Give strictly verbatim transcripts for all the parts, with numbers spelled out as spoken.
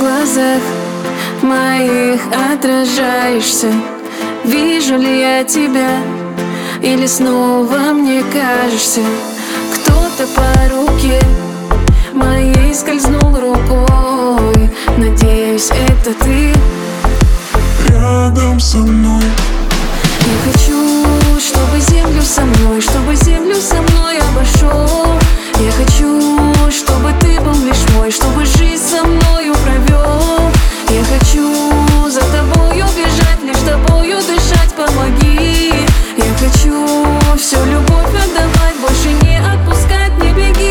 глазах моих отражаешься. Вижу ли я тебя, или снова мне кажешься? Кто-то по руке моей скользнул рукой. Надеюсь, это ты рядом со мной. Я хочу, чтобы землю со мной, чтобы землю со мной обошел. Я хочу, чтобы ты был лишь мой, чтобы жизнь со мною провел. Я хочу за тобою бежать, лишь тобою дышать, помоги. Я хочу всю любовь отдавать, больше не отпускать, не беги.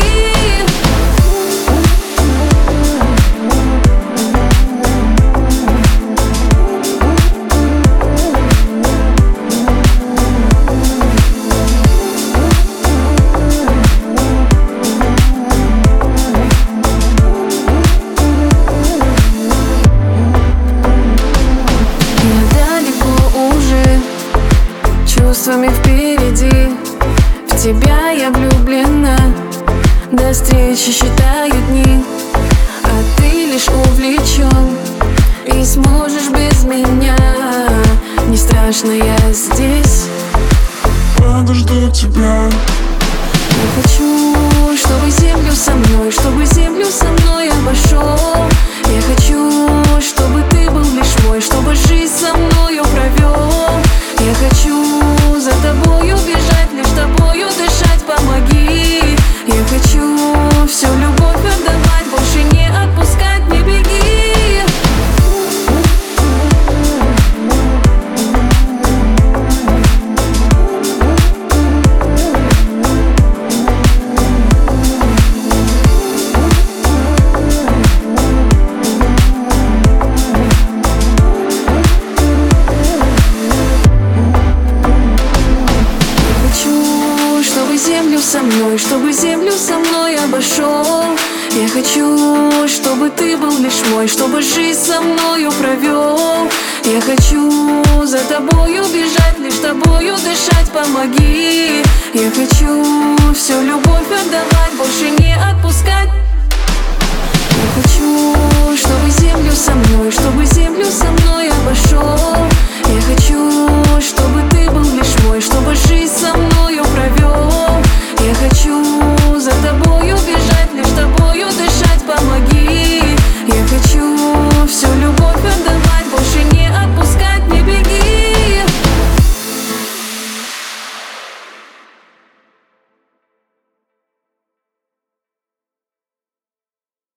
Чувствами впереди, в тебя я влюблена. До встречи считаю дни, а ты лишь увлечен и сможешь без меня. Не страшно, я здесь, подожду тебя. Я хочу, чтобы землю со мной, чтобы землю со мной обошел. Я хочу, чтобы ты был лишь мой, чтобы жизнь со мною провел. Я хочу за тобою бежать, лишь тобою дышать, помоги. Я хочу всю любовь отдавать, больше не отпускать, не беги. Землю со мной, чтобы землю со мной обошел. Я хочу, чтобы ты был лишь мой, чтобы жизнь со мною провел. Я хочу за тобою бежать, лишь тобою дышать, помоги. Я хочу всю любовь отдавать, больше не отпускать. Я хочу, чтобы землю со мной, чтобы землю со мной обошел.